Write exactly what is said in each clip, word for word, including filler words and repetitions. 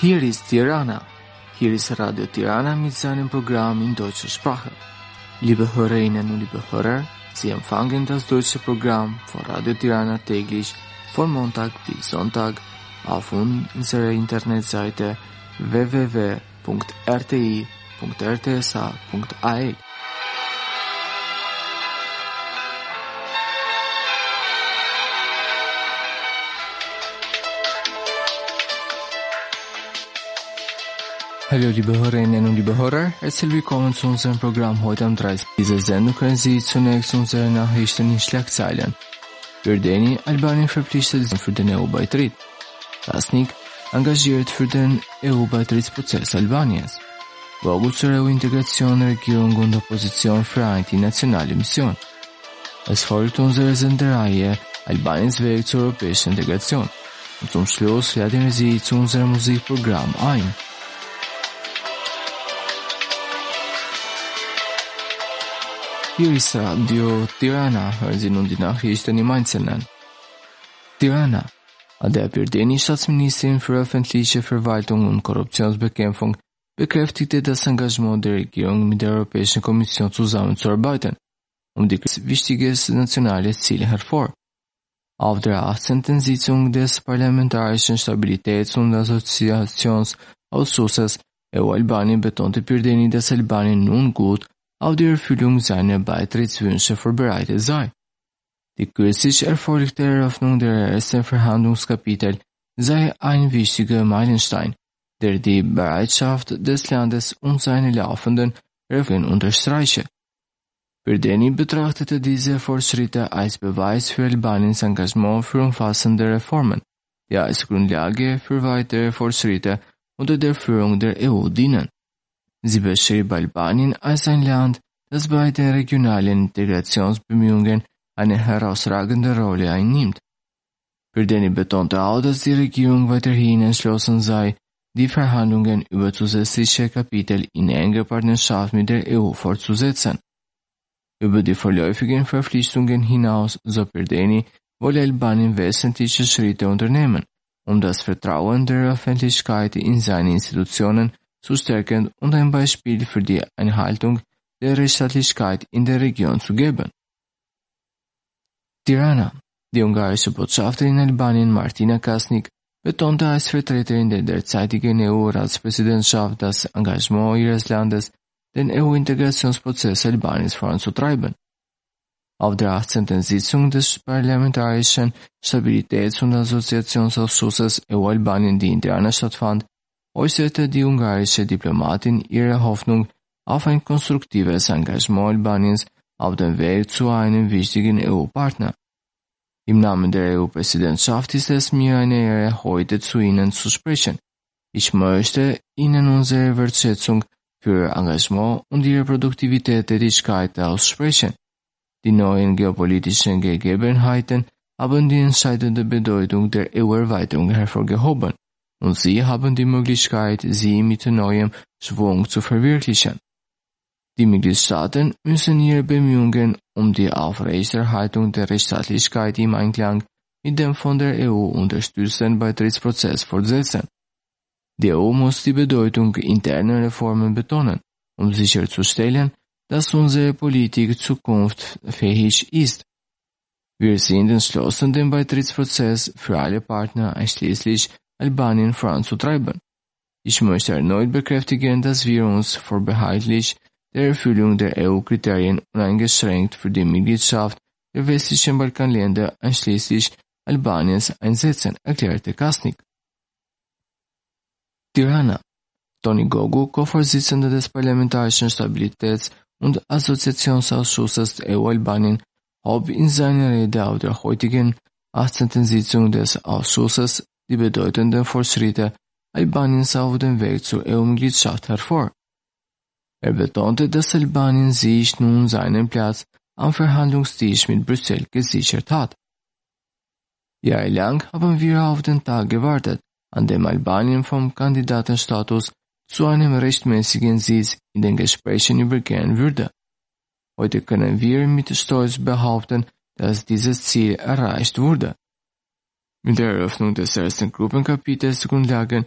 Hier ist Tirana. Hier ist Radio Tirana mit seinem Programm in deutscher Sprache. Liebe Hörerinnen und liebe Hörer, Sie empfangen das deutsche Programm von Radio Tirana täglich von Montag bis Sonntag auf unserer Internetseite w w w punkt r t i punkt r t s a punkt a e. Hallo liebe Hörerinnen und liebe Hörer, herzlich willkommen zu unserem Programm heute am dreißigsten Dieser Sendung können Sie zunächst unsere Nachrichten in Schlagzeilen. Verdeni, Albanien verpflichtet für den E U-Beitritt. Kasnik, engagiert für den E U-Beitrittsprozess Albaniens. Vogel zur E U-Integration, Regierung und Opposition vereint die nationale Mission. Es folgt unsere Sendereihe Albaniens Weg zur europäischen Integration. Und zum Schluss laden wir Sie zu unserem Musikprogramm ein. Hier ist Radio Tirana, hören Sie nun die Nachrichten im Einzelnen. Tirana. Adep Yerdeni, Staatsministerin für öffentliche Verwaltung und Korruptionsbekämpfung, bekräftigte das Engagement der Regierung mit der Europäischen Kommission zusammenzuarbeiten, um die wichtiges nationales Ziel hervor. Auf der achtzehnten Sitzung des Parlamentarischen Stabilitäts- und Assoziationsausschusses E U-Albanien betonte Yerdeni, dass Albanien nun gut auf die Erfüllung seiner Beitrittswünsche vorbereitet sei. Die kürzlich erfolgte Eröffnung der ersten Verhandlungskapitel sei ein wichtiger Meilenstein, der die Bereitschaft des Landes und seine laufenden Reformen unterstreiche. Yerdeni betrachtete diese Fortschritte als Beweis für Albaniens Engagement für umfassende Reformen, die als Grundlage für weitere Fortschritte unter der Führung der E U dienen. Sie beschrieb Albanien als ein Land, das bei den regionalen Integrationsbemühungen eine herausragende Rolle einnimmt. Yerdeni betonte auch, dass die Regierung weiterhin entschlossen sei, die Verhandlungen über zusätzliche Kapitel in enger Partnerschaft mit der E U fortzusetzen. Über die vorläufigen Verpflichtungen hinaus, so Yerdeni, wolle Albanien wesentliche Schritte unternehmen, um das Vertrauen der Öffentlichkeit in seine Institutionen zu stärken und ein Beispiel für die Einhaltung der Rechtsstaatlichkeit in der Region zu geben. Tirana. Die ungarische Botschafterin in Albanien Martina Kasnik betonte als Vertreterin der derzeitigen E U-Ratspräsidentschaft das Engagement ihres Landes, den E U-Integrationsprozess Albaniens voranzutreiben. Auf der achtzehnten Sitzung des Parlamentarischen Stabilitäts- und Assoziationsausschusses E U-Albanien, die in Tirana stattfand, äußerte die ungarische Diplomatin ihre Hoffnung auf ein konstruktives Engagement Albaniens auf dem Weg zu einem wichtigen E U-Partner. Im Namen der E U-Präsidentschaft ist es mir eine Ehre, heute zu Ihnen zu sprechen. Ich möchte Ihnen unsere Wertschätzung für Ihr Engagement und Ihre Produktivität-Tätigkeit aussprechen. Die neuen geopolitischen Gegebenheiten haben die entscheidende Bedeutung der E U-Erweiterung hervorgehoben. Und Sie haben die Möglichkeit, sie mit neuem Schwung zu verwirklichen. Die Mitgliedstaaten müssen ihre Bemühungen um die Aufrechterhaltung der Rechtsstaatlichkeit im Einklang mit dem von der E U unterstützten Beitrittsprozess fortsetzen. Die E U muss die Bedeutung interner Reformen betonen, um sicherzustellen, dass unsere Politik zukunftsfähig ist. Wir sind entschlossen, den Beitrittsprozess für alle Partner einschließlich Albanien voranzutreiben. Ich möchte erneut bekräftigen, dass wir uns vorbehaltlich der Erfüllung der E U-Kriterien uneingeschränkt für die Mitgliedschaft der westlichen Balkanländer einschließlich Albaniens einsetzen, erklärte Kasnik. Tirana. Toni Gogu, Co-Vorsitzender des Parlamentarischen Stabilitäts- und Assoziationsausschusses der E U-Albanien, hob in seiner Rede auf der heutigen achtzehnten Sitzung des Ausschusses die bedeutenden Fortschritte Albaniens auf dem Weg zur E U-Mitgliedschaft hervor. Er betonte, dass Albanien sich nun seinen Platz am Verhandlungstisch mit Brüssel gesichert hat. Jahrelang haben wir auf den Tag gewartet, an dem Albanien vom Kandidatenstatus zu einem rechtmäßigen Sitz in den Gesprächen übergehen würde. Heute können wir mit Stolz behaupten, dass dieses Ziel erreicht wurde. Mit der Eröffnung des ersten Gruppenkapitels Grundlagen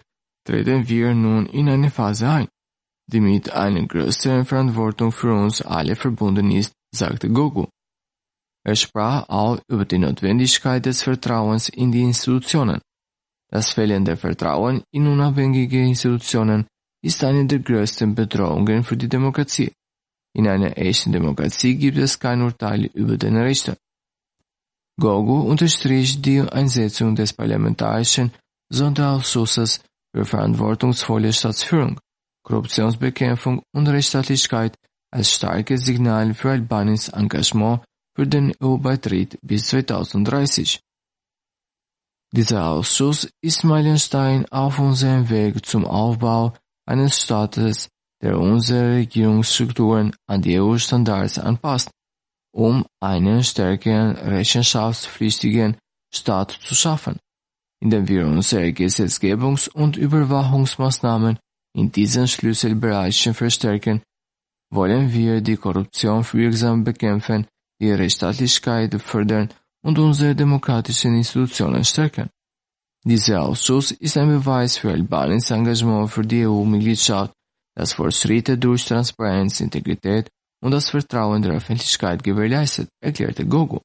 treten wir nun in eine Phase ein, die mit einer größeren Verantwortung für uns alle verbunden ist, sagte Gogu. Er sprach auch über die Notwendigkeit des Vertrauens in die Institutionen. Das fehlende Vertrauen in unabhängige Institutionen ist eine der größten Bedrohungen für die Demokratie. In einer echten Demokratie gibt es kein Urteil über den Richter. Gogu unterstrich die Einsetzung des Parlamentarischen Sonderausschusses für verantwortungsvolle Staatsführung, Korruptionsbekämpfung und Rechtsstaatlichkeit als starkes Signal für Albaniens Engagement für den E U-Beitritt bis zweitausenddreißig. Dieser Ausschuss ist Meilenstein auf unserem Weg zum Aufbau eines Staates, der unsere Regierungsstrukturen an die E U-Standards anpasst, um einen stärkeren rechenschaftspflichtigen Staat zu schaffen, indem wir unsere Gesetzgebungs- und Überwachungsmaßnahmen in diesen Schlüsselbereichen verstärken, wollen wir die Korruption wirksam bekämpfen, die Rechtsstaatlichkeit fördern und unsere demokratischen Institutionen stärken. Dieser Ausschuss ist ein Beweis für Albaniens Engagement für die E U-Mitgliedschaft, das Fortschritte durch Transparenz, Integrität und das Vertrauen der Öffentlichkeit gewährleistet, erklärte Gogu.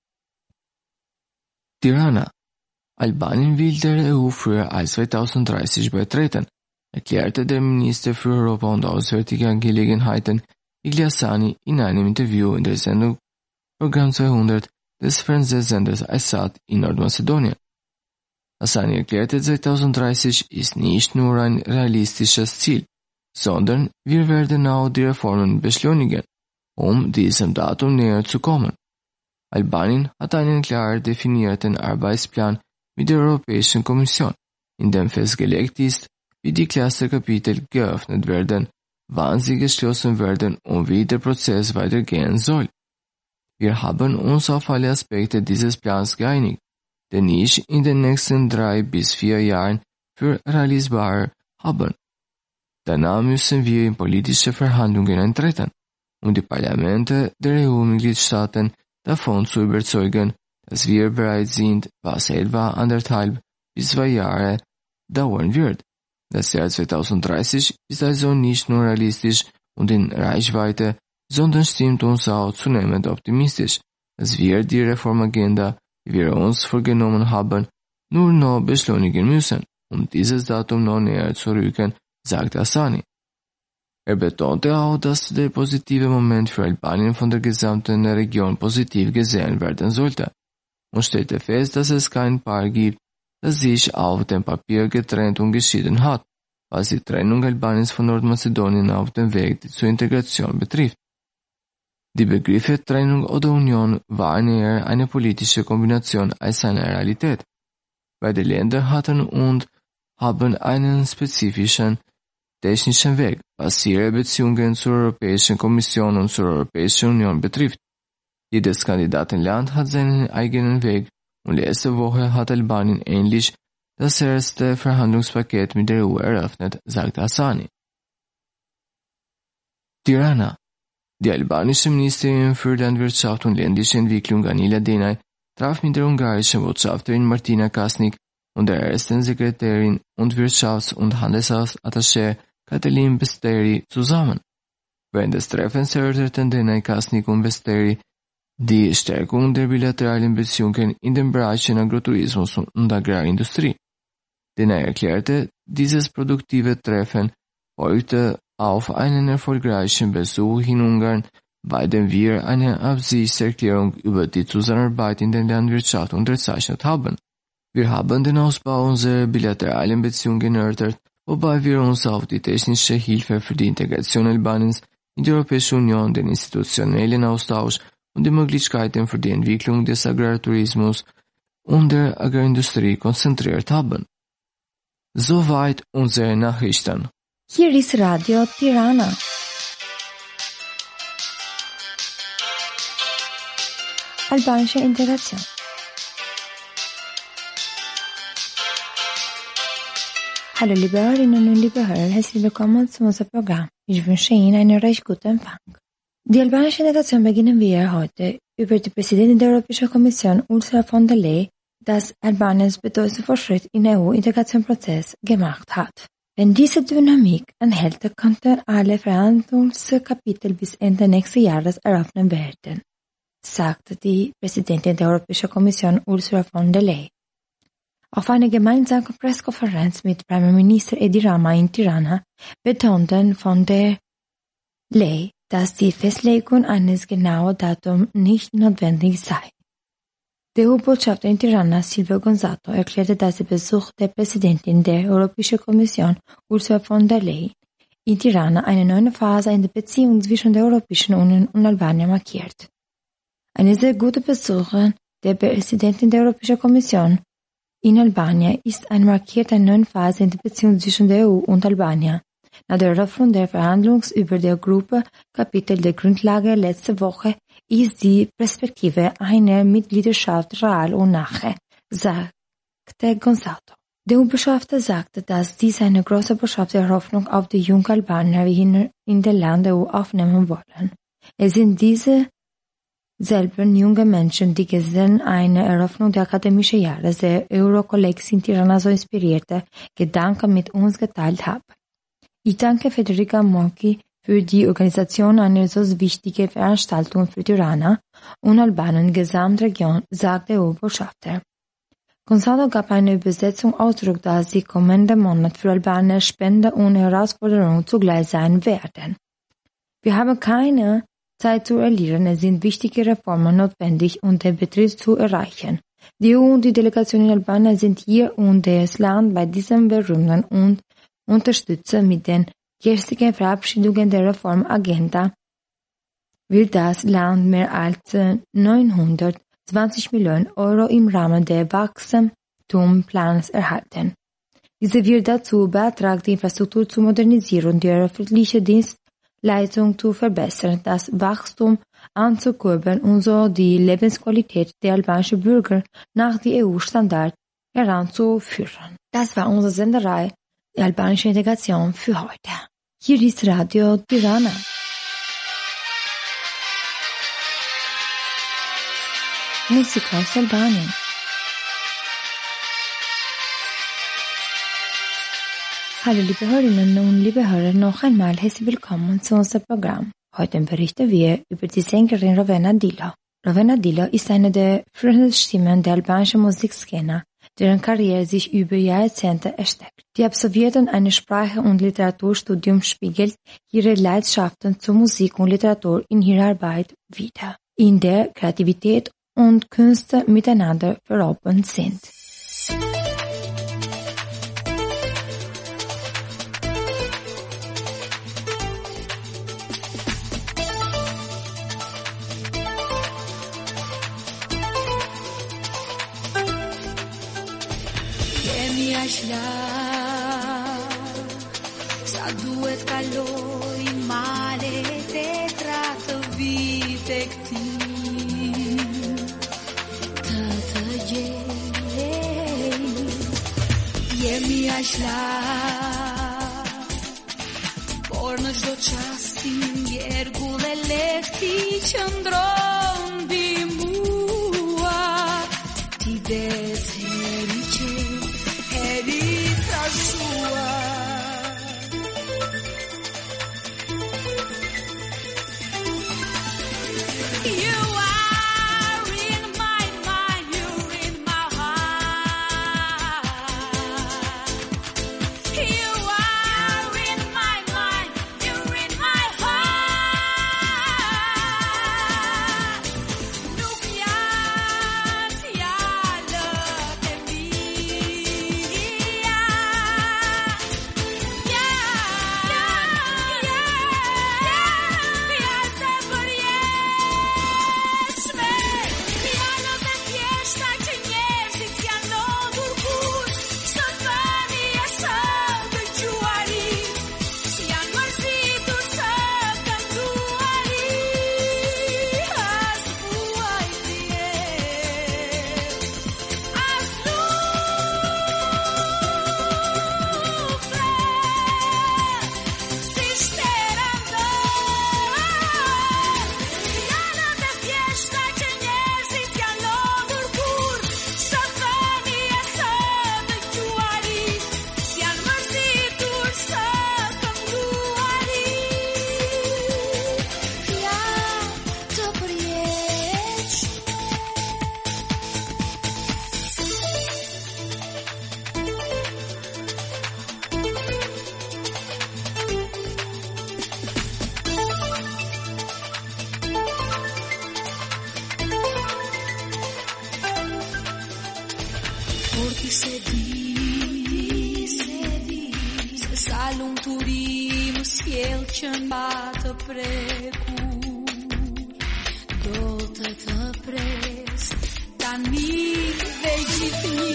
Tirana. Albanien will der E U früher als zweitausenddreißig beitreten, erklärte der Minister für Europa und Auswärtige Angelegenheiten Igliasani in einem Interview in der Sendung Programm zweihundert des Fernsehsenders Aysat in Nordmazedonien. Asani erklärte, zweitausenddreißig ist nicht nur ein realistisches Ziel, sondern wir werden auch die Reformen beschleunigen, um diesem Datum näher zu kommen. Albanien hat einen klar definierten Arbeitsplan mit der Europäischen Kommission, in dem festgelegt ist, wie die Clusterkapitel geöffnet werden, wann sie geschlossen werden und wie der Prozess weitergehen soll. Wir haben uns auf alle Aspekte dieses Plans geeinigt, den ich in den nächsten drei bis vier Jahren für realisierbar haben. Danach müssen wir in politische Verhandlungen eintreten, um die Parlamente der E U-Mitgliedstaaten davon zu überzeugen, dass wir bereit sind, was etwa anderthalb bis zwei Jahre dauern wird. Das Jahr zweitausenddreißig ist also nicht nur realistisch und in Reichweite, sondern stimmt uns auch zunehmend optimistisch, dass wir die Reformagenda, die wir uns vorgenommen haben, nur noch beschleunigen müssen, um dieses Datum noch näher zu rücken, sagte Asani. Er betonte auch, dass der positive Moment für Albanien von der gesamten Region positiv gesehen werden sollte und stellte fest, dass es kein Paar gibt, das sich auf dem Papier getrennt und geschieden hat, was die Trennung Albaniens von Nordmazedonien auf dem Weg zur Integration betrifft. Die Begriffe Trennung oder Union waren eher eine politische Kombination als eine Realität. Beide Länder hatten und haben einen spezifischen technischen Weg, was ihre Beziehungen zur Europäischen Kommission und zur Europäischen Union betrifft. Jedes Kandidatenland hat seinen eigenen Weg und letzte Woche hat Albanien endlich das erste Verhandlungspaket mit der E U eröffnet, sagte Asani. Tirana. Die albanische Ministerin für Landwirtschaft und ländliche Entwicklung Anila Denay traf mit der ungarischen Botschafterin Martina Kasnik und der ersten Sekretärin und Wirtschafts- und Handelsattaché Katalin Besteri zusammen. Während des Treffens erörterten Denay, Kasnik und Besteri die Stärkung der bilateralen Beziehungen in den Bereichen Agrotourismus und Agrarindustrie. Denay erklärte, dieses produktive Treffen folgte auf einen erfolgreichen Besuch in Ungarn, bei dem wir eine Absichtserklärung über die Zusammenarbeit in der Landwirtschaft unterzeichnet haben. Wir haben den Ausbau unserer bilateralen Beziehungen erörtert, wobei wir uns auf die technische Hilfe für die Integration Albaniens in die Europäische Union, den institutionellen Austausch und die Möglichkeiten für die Entwicklung des Agrartourismus und der Agrarindustrie konzentriert haben. Soweit unsere Nachrichten. Hier ist Radio Tirana. Albanische Integration. Hallo liebe Hörerinnen und liebe Hörer, herzlich willkommen zu unserem Programm. Ich wünsche Ihnen einen recht guten Empfang. Die albanische Integration beginnen wir heute über die Präsidentin der Europäischen Kommission Ursula von der Leyen dass Albaniens bedeutenden Fortschritt in den E U-Integrationsprozess gemacht hat. Wenn diese Dynamik anhält, könnten alle Verhandlungskapitel bis Ende nächsten Jahres eröffnet werden, sagte die Präsidentin der Europäischen Kommission Ursula von der Leyen. Auf einer gemeinsamen Pressekonferenz mit Premierminister Edi Rama in Tirana betonten von der Leyen, dass die Festlegung eines genauen Datums nicht notwendig sei. Der E U-Botschafter in Tirana, Silvio Gonzato, erklärte, dass der Besuch der Präsidentin der Europäischen Kommission, Ursula von der Leyen, in Tirana eine neue Phase in der Beziehung zwischen der Europäischen Union und Albanien markiert. Eine sehr gute Besuch der Präsidentin der Europäischen Kommission in Albanien ist eine markierte neue Phase in der Beziehung zwischen der E U und Albanien. Nach der Eröffnung der Verhandlungen über der Gruppe Kapitel der Grundlage letzte Woche ist die Perspektive einer Mitgliedschaft real und nahe, sagte Gonzato. Der E U-Botschafter sagte, dass dies eine große Botschaft der Hoffnung auf die jungen Albaner in, in das Land der E U aufnehmen wollen. Es sind diese selben junge Menschen, die gestern eine Eröffnung der akademischen Jahres der Eurokollegs in Tirana so inspirierte Gedanken mit uns geteilt haben. Ich danke Federica Monchi für die Organisation einer so wichtigen Veranstaltung für Tirana und Albanien Gesamtregion, sagte der E U-Botschafter. Gonzalo gab eine Übersetzung Ausdruck, dass die kommenden Monate für Albanien Spende und Herausforderung zugleich sein werden. Wir haben keine Zeit zu verlieren, es sind wichtige Reformen notwendig, um den Betrieb zu erreichen. Die E U und die Delegation in Albanien sind hier, um das Land bei diesem berühmten und unterstützen mit den jetzigen Verabschiedungen der Reformagenda will das Land mehr als neunhundertzwanzig Millionen Euro im Rahmen des Wachstumsplans erhalten. Diese wird dazu beitragen, die Infrastruktur zu modernisieren und die öffentliche Dienstleistung zu verbessern, das Wachstum anzukurbeln und so die Lebensqualität der albanischen Bürger nach die E U-Standard heranzuführen. Das war unsere Senderei die albanische Integration für heute. Hier ist Radio Tirana. Musik aus Albanien. Hallo liebe Hörerinnen und liebe Hörer, noch einmal herzlich willkommen zu unserem Programm. Heute berichten wir über die Sängerin Rowena Dilo. Rowena Dilo ist eine der führenden Stimmen der albanischen Musikszene, deren Karriere sich über Jahrzehnte erstreckt. Die absolvierten ein Sprache- und Literaturstudium spiegelt ihre Leidenschaften zur Musik und Literatur in ihrer Arbeit wider, in der Kreativität und Künste miteinander verwoben sind. Sa duhet kaloj male tetra të vite këti të të gjej jemi aq larg por në çdo çast si njergull e lehti qëndron mbi mua ti det heri që heri trashua Por ti se di, se di, se sa lumturim sjell që mbatë prekur, do të të pres tani dhe gjithni.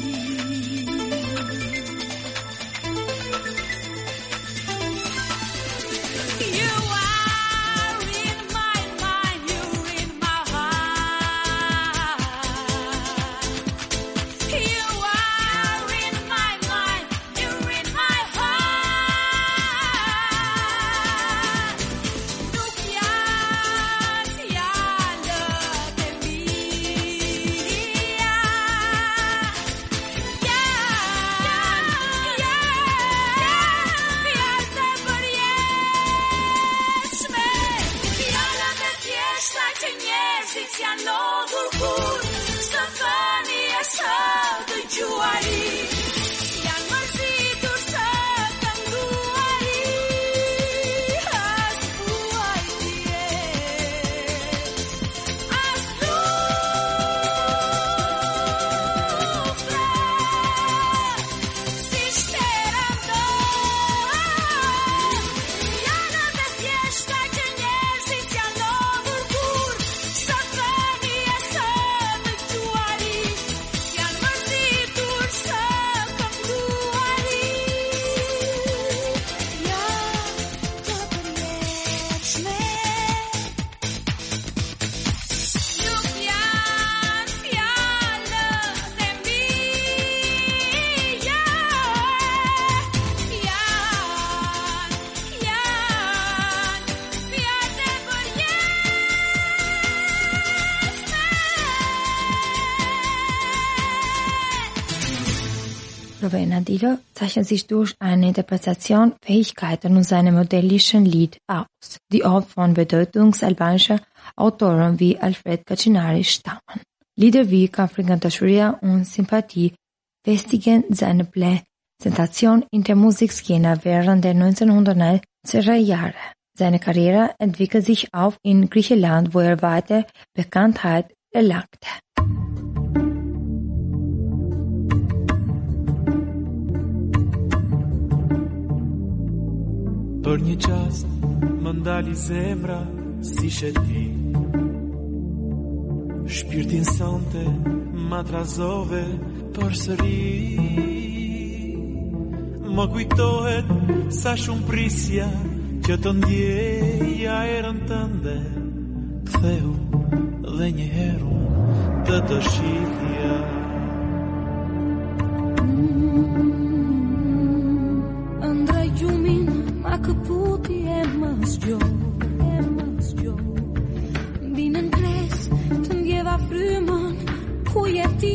Rowena Dilo zeichnet sich durch eine Interpretation Fähigkeiten und seine modellischen Lied aus, die oft von bedeutungsalbanischen Autoren wie Alfred Kaçinari stammen. Lieder wie Afrikan Tashuria und Sympathie festigen seine Präsentation in der Musikszene während der neunzehnhundertneunziger Jahre. Seine Karriere entwickelt sich auf in Griechenland, wo er weiter Bekanntheit erlangte. Për një qast më ndali zemra si sheti, shpirtin sonte ma trazove për sëri, më kujtohet sa shumë prisja që të ndjeja erën tënde, ktheu dhe një herë të të shihja. Ëndra gjumin ma këputi e më zgjo, e më zgjo. Mbi në ngres të ndjeva frymën, ku je ti?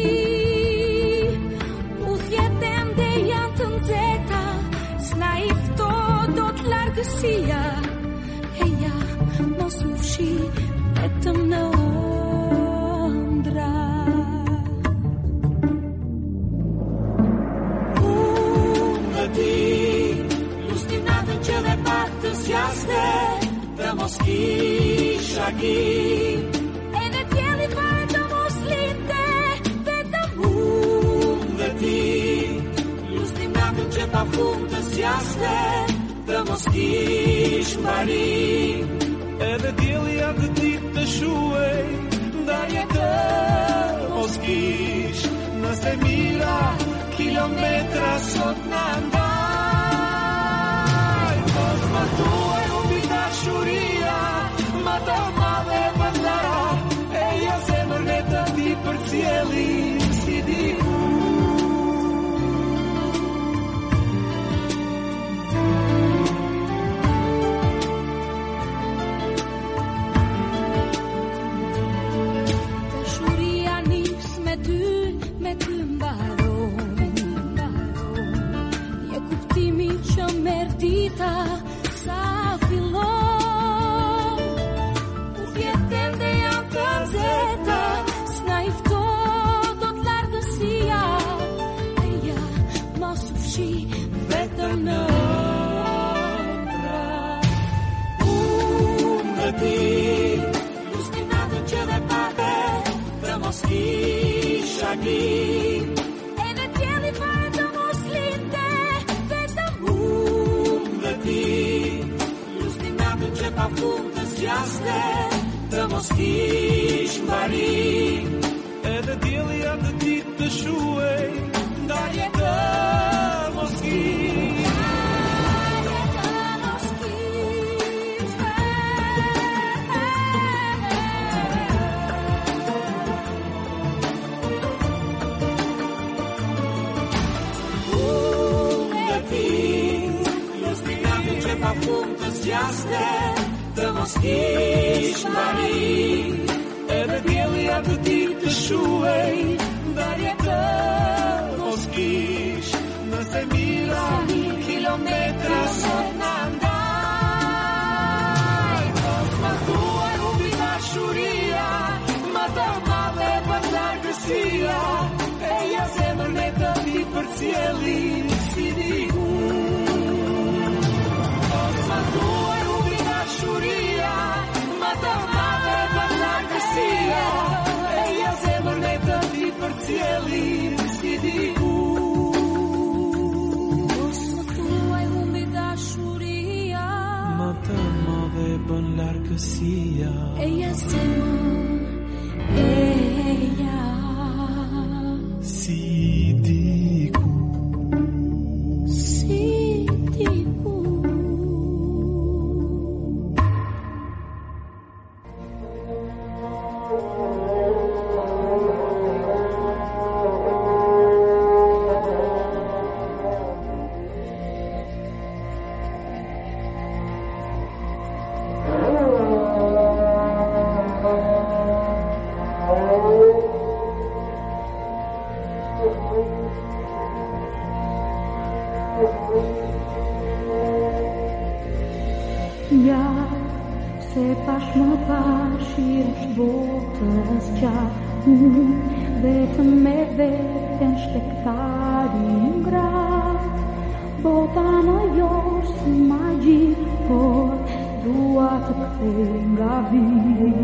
Udhjetem dhe janë të nxehta, s'na i fto do t'largësia. Heja, mos u fshi vetëm në ëndra. Unë dhe ti që dhe pak të zgjaste, të mos kisha ki. E në tjeli fare të mos linte, vetëm unë dhe ti. Lustim natën që pa fund të zgjaste, të mos kish mbari. Edhe djeli atë ditë të shuej, ndarje të mos kish. Nëse mira kilometra sot në ndaj, ma tuaj ubi dashuria, ma të madhe vëndara, e ja zemër me të ti për cielin si diku. Dashuria nis me ty, me ty mbaron, je kuptimi që merr dita sa fillon. Udhjetem dhe janë të nxehta, s'na i fto do t'largësia. E ja, mos u fshi vetëm në ëndra. Unë dhe ti, lustim natën që dhe pate, të mos kisha ki. fundës jasne të mos kish mbari. Edhe dielli atë ditë të shuej, ndarje të mos kish. Pa fundës jasne të mos kish mbari. Edhe dielli atë ditë të shuej, ndarje të mos kish. Nëse mira kilometra sot na ndaj, mos më thuaj humbi dashuria, më të madhe për largësia, e ja zemër me të vi për cielin si diku. Tuaj humbi dashuria, më të madhe për largësia, e ja zemër me të vi për cielin si diku. Mos më tuaj humbi dashuria, më të madhe bën largësia, e ja zemër, e ja si diku. Si diku. Ja, se pash më pash i është botës gjatë, vetëm me vetën shpektari ngrat. Bota në josh si magji, por dua të kthej nga vit.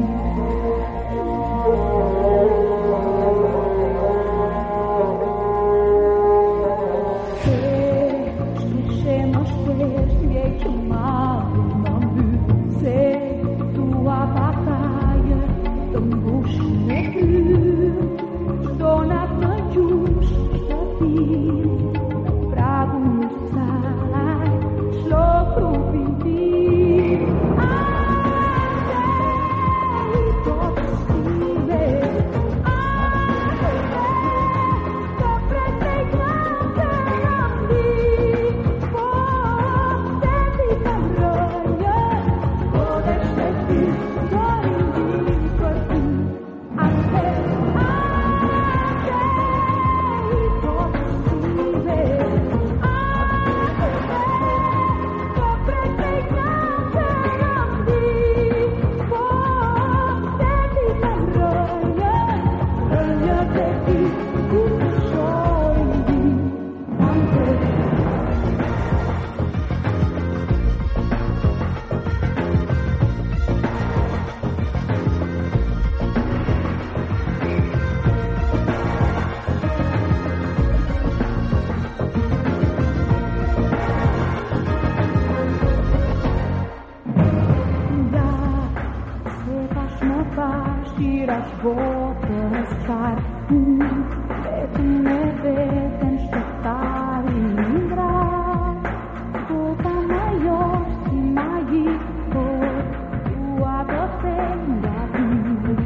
Botës qartë, vetëm me vetën shpektari ngrat. Bota në josh si magji, por dua të kthej nga vit.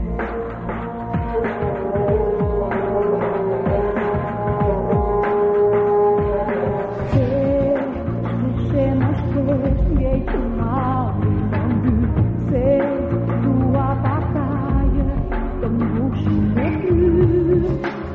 Se shkeshe më shkesh njej që malli në mby, se dua pastaj të mbush me ty.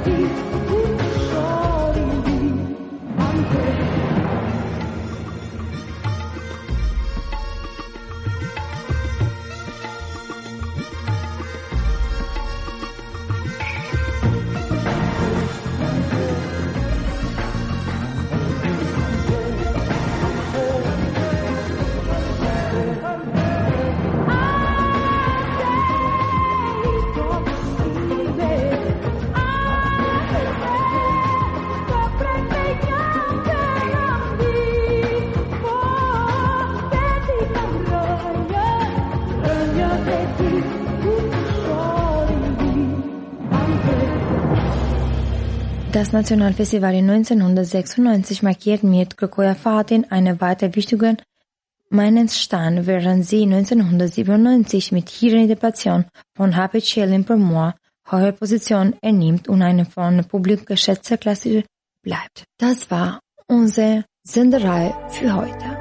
Das Nationalfestival in neunzehnhundertsechsundneunzig markiert mit Krokoja Fatin einen weiter wichtigen Meilenstein, während sie neunzehnhundertsiebenundneunzig mit ihrer Interpretation von Happy Chillin' per Mois hohe Position ernimmt und eine von Publikum geschätzte Klasse bleibt. Das war unsere Senderei für heute.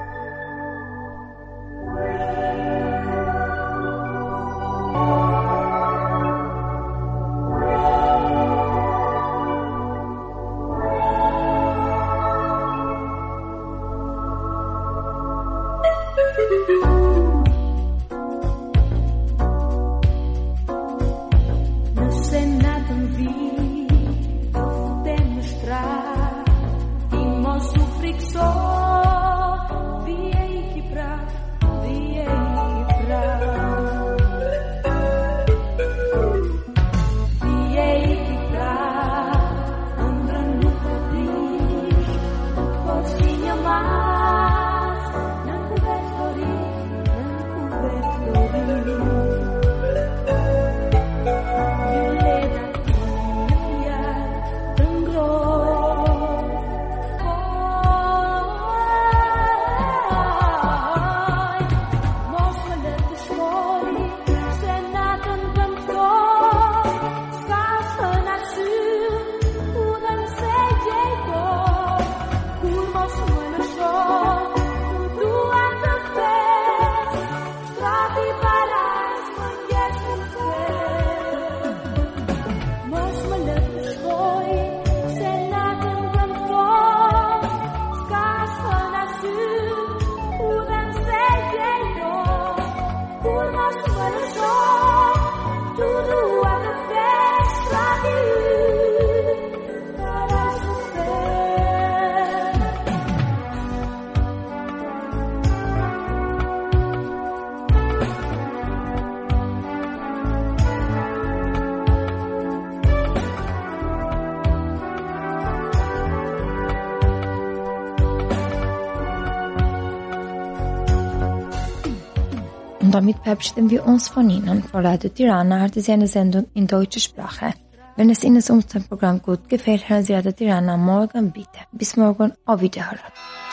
Und damit verabschieden wir uns von Ihnen. Von Radio Tirana hatte sie eine Sendung in deutscher Sprache. Wenn es Ihnen unser Programm gut gefällt, hören Sie Radio Tirana morgen bitte. Bis morgen, auf Wiederhören.